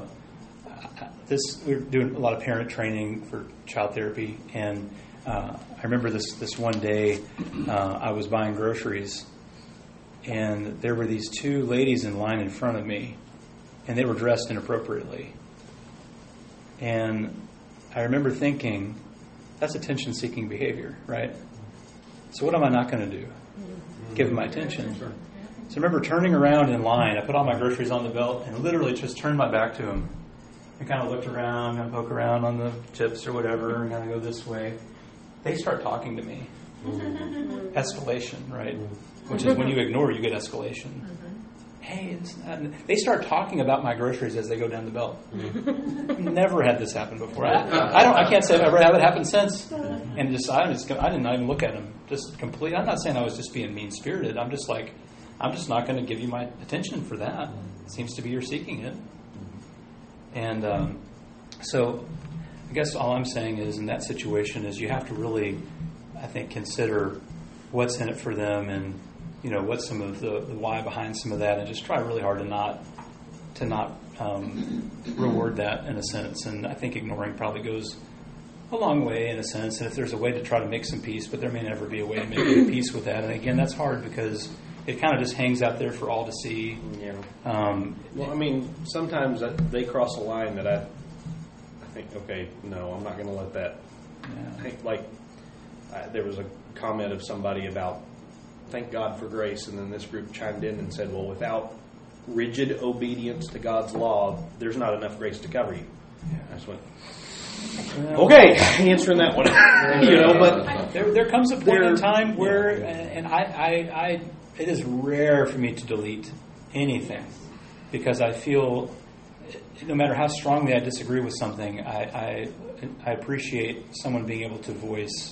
we're doing a lot of parent training for child therapy, and I remember this one day I was buying groceries, and there were these two ladies in line in front of me, and they were dressed inappropriately, and I remember thinking, that's attention-seeking behavior, right? So what am I not going to do? Give them my attention. So I remember turning around in line. I put all my groceries on the belt and literally just turned my back to them and kind of looked around, kind of poke around on the chips or whatever, and kind of go this way. They start talking to me. Escalation, right? Which is when you ignore, you get escalation. Hey, it's not. They start talking about my groceries as they go down the belt. Never had this happen before. I can't say I've ever had it happen since. And I didn't even look at them. Just complete. I'm not saying I was just being mean spirited. I'm just like, I'm just not going to give you my attention for that. It seems to be you're seeking it. And so, I guess all I'm saying is, in that situation, is you have to really, I think, consider what's in it for them, and what's some of the why behind some of that, and just try really hard to not reward that in a sense. And I think ignoring probably goes a long way in a sense. And if there's a way to try to make some peace, but there may never be a way to make any peace with that. And again, that's hard because it kind of just hangs out there for all to see. Yeah. Well, I mean, sometimes they cross a line that I think, okay, no, I'm not going to let that. Yeah. There was a comment of somebody about, thank God for grace, and then this group chimed in and said, well, without rigid obedience to God's law, there's not enough grace to cover you. I just went, okay, answering that one. But there comes a point in time where, and I it is rare for me to delete anything because I feel, no matter how strongly I disagree with something, I appreciate someone being able to voice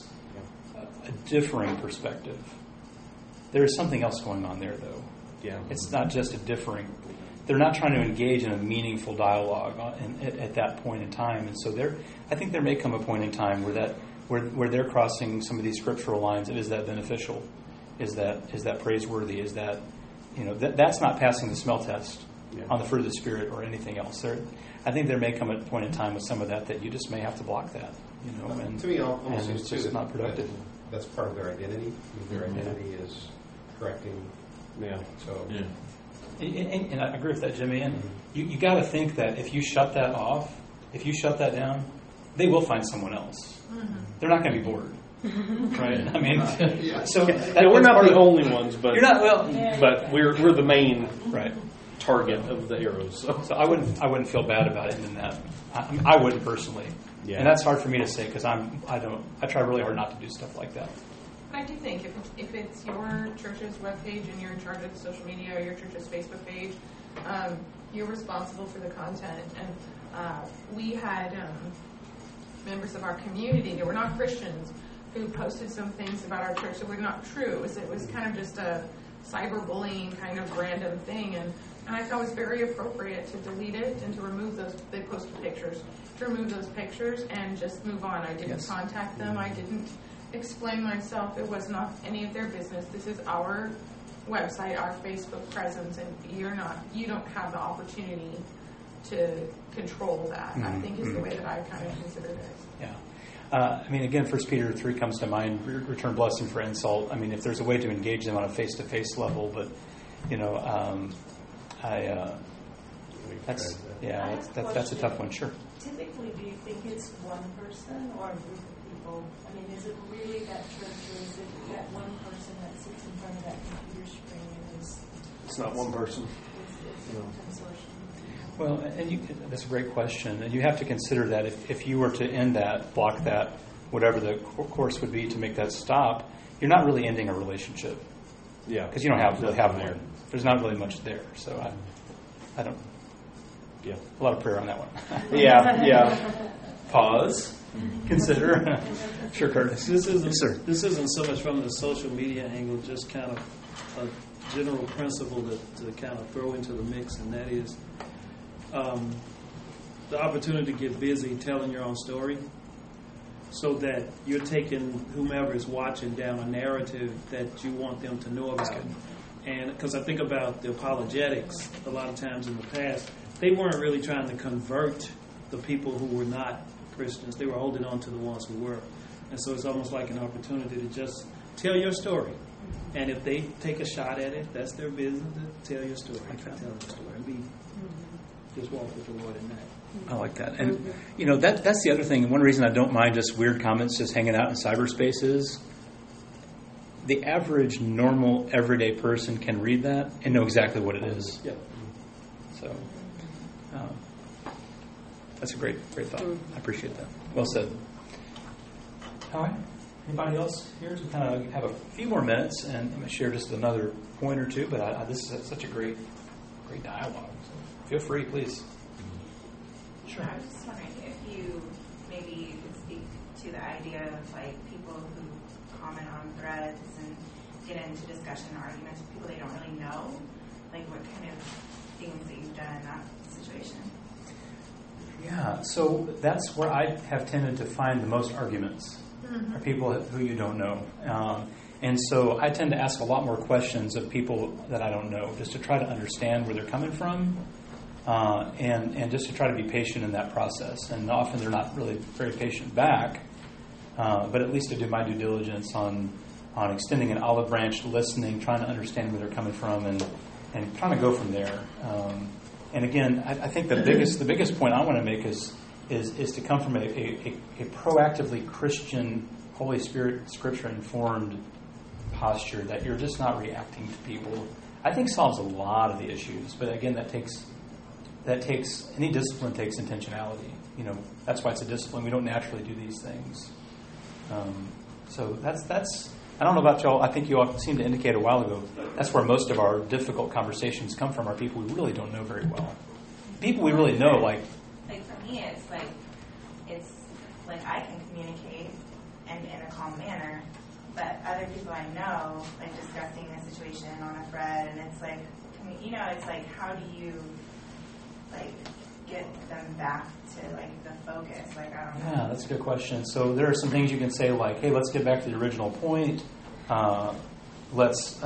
a differing perspective. There is something else going on there, though. Yeah. It's not just a differing. They're not trying to engage in a meaningful dialogue at that point in time, and so I think there may come a point in time where they're crossing some of these scriptural lines. Is that beneficial? Is that praiseworthy? Is that that's not passing the smell test on the fruit of the Spirit or anything else? I think there may come a point in time with some of that you just may have to block that. And to me, almost it's just not productive. That's part of their identity. Their identity is correcting. Yeah. So. Yeah. And I agree with that, Jimmy. And you got to think that if you shut that off, if you shut that down, they will find someone else. They're not going to be bored, right? I mean, so we're not the only ones, but you're not. Well, but we're the main right target of the arrows. So I wouldn't feel bad about it in that. I wouldn't personally, and that's hard for me to say because I try really hard not to do stuff like that. I do think if it's your church's webpage and you're in charge of the social media or your church's Facebook page, you're responsible for the content. And we had members of our community that were not Christians who posted some things about our church that were not true. It was kind of just a cyberbullying kind of random thing. And I thought it was very appropriate to delete it and to remove those. They posted pictures. To remove those pictures and just move on. I didn't contact them. I didn't explain myself. It was not any of their business. This is our website, our Facebook presence, and you don't have the opportunity to control that. I think is the way that I kind of consider this. Yeah. I mean, again, 1 Peter 3 comes to mind, return blessing for insult. I mean, if there's a way to engage them on a face-to-face level, but, that's a tough one, sure. Typically, do you think it's one person or a group of people? I mean, is it really that church, or is it that one person that sits in front of that computer screen and is... It's not one person. Is a consortium? Well, and that's a great question. And you have to consider that if you were to end that, block that, whatever the course would be to make that stop, you're not really ending a relationship. Yeah. Because you don't really have one. There's not really much there. So I don't... Yeah. A lot of prayer on that one. Yeah. Pause. Consider. Sure, Curtis. This isn't, Yes, sir. this isn't so much from the social media angle, just kind of a general principle to kind of throw into the mix, and that is the opportunity to get busy telling your own story so that you're taking whomever is watching down a narrative that you want them to know about. And because I think about the apologetics, a lot of times in the past, they weren't really trying to convert the people who were not Christians. They were holding on to the ones who were. And so it's almost like an opportunity to just tell your story. And if they take a shot at it, that's their business to tell your story. Tell your story and just walk with the Lord in that. I like that. And, that's the other thing. One reason I don't mind just weird comments just hanging out in cyberspace is the average, normal, everyday person can read that and know exactly what it is. Yeah. So that's a great thought. I appreciate that. Well said. All right. Anybody else here to kind of have a few more minutes, and I'm going to share just another point or two, but this is such a great dialogue. So feel free, please. Sure. I was just wondering if you maybe could speak to the idea of like people who comment on threads and get into discussion and arguments with people they don't really know, like what kind of things that you've done in that situation. Yeah, so that's where I have tended to find the most arguments, are people who you don't know. And so I tend to ask a lot more questions of people that I don't know, just to try to understand where they're coming from, and just to try to be patient in that process. And often they're not really very patient back, but at least to do my due diligence on extending an olive branch, listening, trying to understand where they're coming from, and trying to go from there. And again, I think the biggest point I want to make is to come from a proactively Christian, Holy Spirit, Scripture-informed posture, that you're just not reacting to people. I think solves a lot of the issues, but again, that takes any discipline takes intentionality. That's why it's a discipline. We don't naturally do these things. So that's. I don't know about y'all. I think you all seemed to indicate a while ago that's where most of our difficult conversations come from, are people we really don't know very well. People we really know, like for me, it's like I can communicate and in a calm manner, but other people I know, like discussing a situation on a thread, and it's like, it's like, how do you like get them back to like the focus? Like, I don't know. Yeah, that's a good question. So there are some things you can say, like, hey, let's get back to the original point. Let's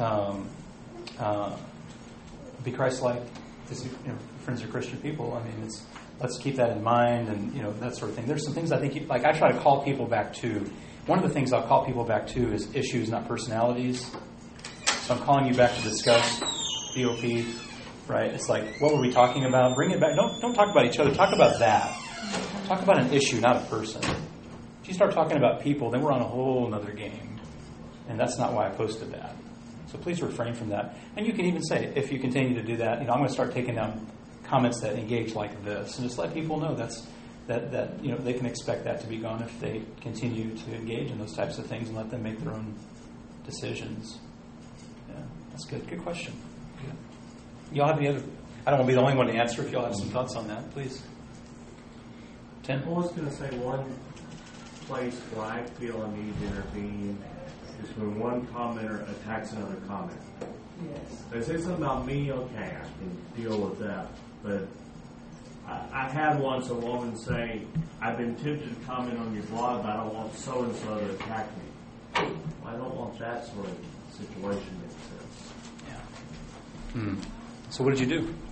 be Christ-like. Friends are Christian people. I mean, let's keep that in mind, and that sort of thing. There's some things I think, I try to call people back to. One of the things I'll call people back to is issues, not personalities. So I'm calling you back to discuss BOP. Right? It's like, what were we talking about? Bring it back. Don't talk about each other. Talk about that. Talk about an issue, not a person. If you start talking about people, then we're on a whole other game. And that's not why I posted that. So please refrain from that. And you can even say, if you continue to do that, I'm going to start taking down comments that engage like this, and just let people know that they can expect that to be gone if they continue to engage in those types of things, and let them make their own decisions. Yeah, that's good. Good question. Yeah. Y'all have any other? I don't want to be the only one to answer. If y'all have some thoughts on that, please. Tim? I was going to say one place where I feel I need to intervene is when one commenter attacks another comment. Yes. They say something about me, okay, I can deal with that. But I had once a woman say, I've been tempted to comment on your blog, but I don't want so-and-so to attack me. Well, I don't want that sort of situation to make sense. Yeah. So what did you do?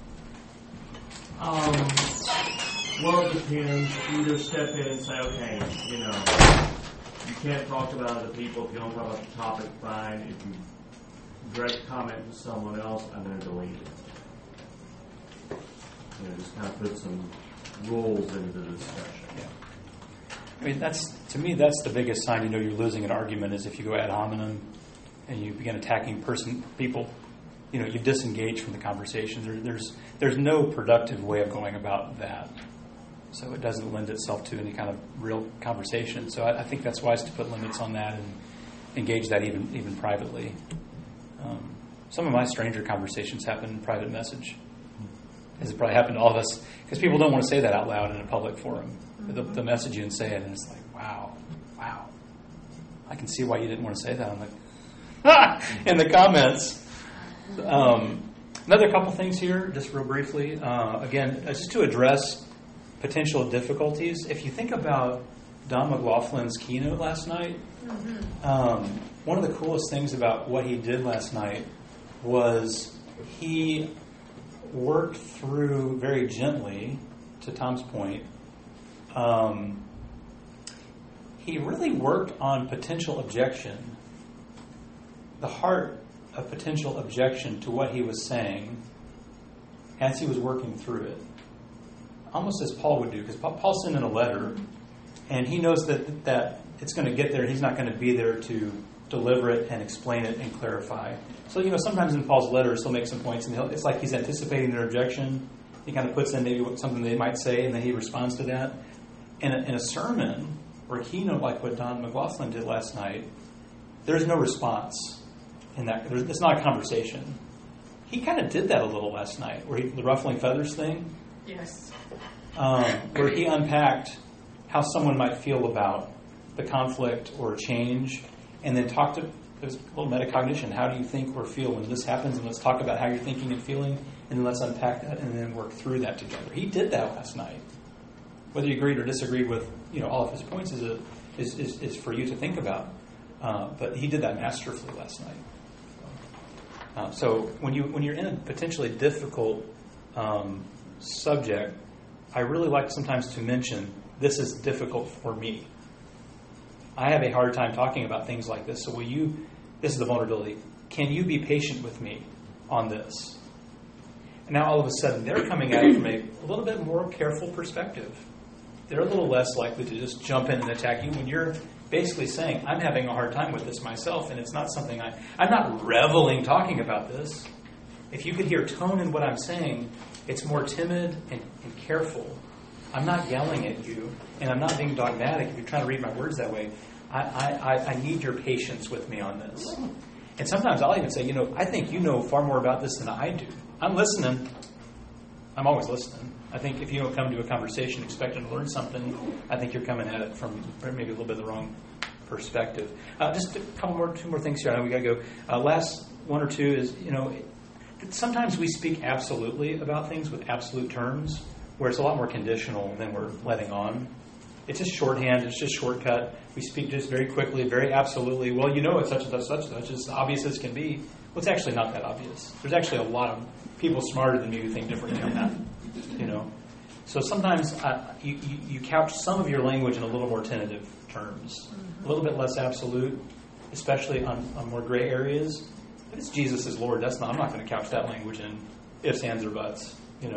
Well, it depends. You either step in and say, okay, you can't talk about other people. If you don't talk about the topic, fine. If you direct comment to someone else, I'm going to delete it. Just kind of put some rules into the discussion. Yeah. I mean, to me, that's the biggest sign you're losing an argument, is if you go ad hominem and you begin attacking people. You disengage from the conversation. There's no productive way of going about that. So it doesn't lend itself to any kind of real conversation. So I think that's wise to put limits on that and engage that even privately. Some of my stranger conversations happen in private message, as it probably happened to all of us, because people don't want to say that out loud in a public forum. They'll message you and say it, and it's like, wow. I can see why you didn't want to say that in the comments. Another couple things here, just real briefly. Again, just to address potential difficulties. If you think about Don McLaughlin's keynote last night, one of the coolest things about what he did last night was he worked through very gently, to Tom's point, he really worked on potential objection, the heart of potential objection to what he was saying as he was working through it. Almost as Paul would do, because Paul sent in a letter, and he knows that it's going to get there. He's not going to be there to deliver it and explain it and clarify. So, sometimes in Paul's letters, he'll make some points, and it's like he's anticipating their objection. He kind of puts in maybe something they might say, and then he responds to that. In a sermon or a keynote like what Don McLaughlin did last night, there's no response in that. It's not a conversation. He kind of did that a little last night, the ruffling feathers thing. Yes. Where he unpacked how someone might feel about the conflict or change, and then there's a little metacognition. How do you think or feel when this happens? And let's talk about how you're thinking and feeling, and then let's unpack that and then work through that together. He did that last night. Whether you agreed or disagreed with all of his points is for you to think about. But he did that masterfully last night. So when you're in a potentially difficult subject, I really like sometimes to mention, this is difficult for me. I have a hard time talking about things like this. So this is the vulnerability. Can you be patient with me on this? And now all of a sudden they're coming at it from a little bit more careful perspective. They're a little less likely to just jump in and attack you when you're basically saying, I'm having a hard time with this myself, and it's not something I'm not reveling talking about this. If you could hear tone in what I'm saying, it's more timid and careful. I'm not yelling at you, and I'm not being dogmatic if you're trying to read my words that way. I need your patience with me on this. And sometimes I'll even say, I think you know far more about this than I do. I'm listening. I'm always listening. I think if you don't come to a conversation expecting to learn something, I think you're coming at it from maybe a little bit of the wrong perspective. Just two more things here. I know we got to go. Last one or two is, sometimes we speak absolutely about things with absolute terms, where it's a lot more conditional than we're letting on. It's just shorthand. It's just shortcut. We speak just very quickly, very absolutely. Well, it's such and such and such. It's obvious as can be. Well, it's actually not that obvious. There's actually a lot of people smarter than me who think differently on that. So sometimes you couch some of your language in a little more tentative terms, a little bit less absolute, especially on more gray areas. But it's Jesus is Lord. I'm not going to couch that language in ifs, ands, or buts.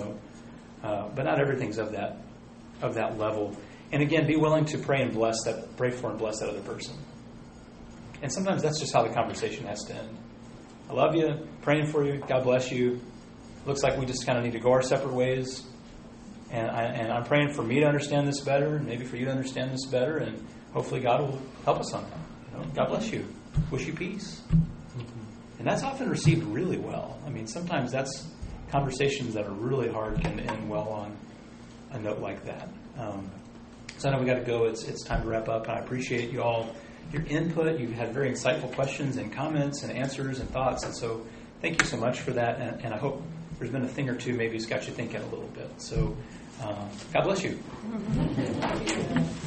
But not everything's of that level. And again, be willing to pray for and bless that other person. And sometimes that's just how the conversation has to end. I love you, praying for you, God bless you. Looks like we just kind of need to go our separate ways. And I'm praying for me to understand this better, and maybe for you to understand this better, and hopefully God will help us on that. God bless you. Wish you peace. And that's often received really well. I mean, sometimes that's conversations that are really hard can end well on a note like that. So I know we got to go. It's time to wrap up, and I appreciate you all, your input. You've had very insightful questions and comments and answers and thoughts, and so thank you so much for that. And I hope there's been a thing or two maybe it's got you thinking a little bit. So God bless you.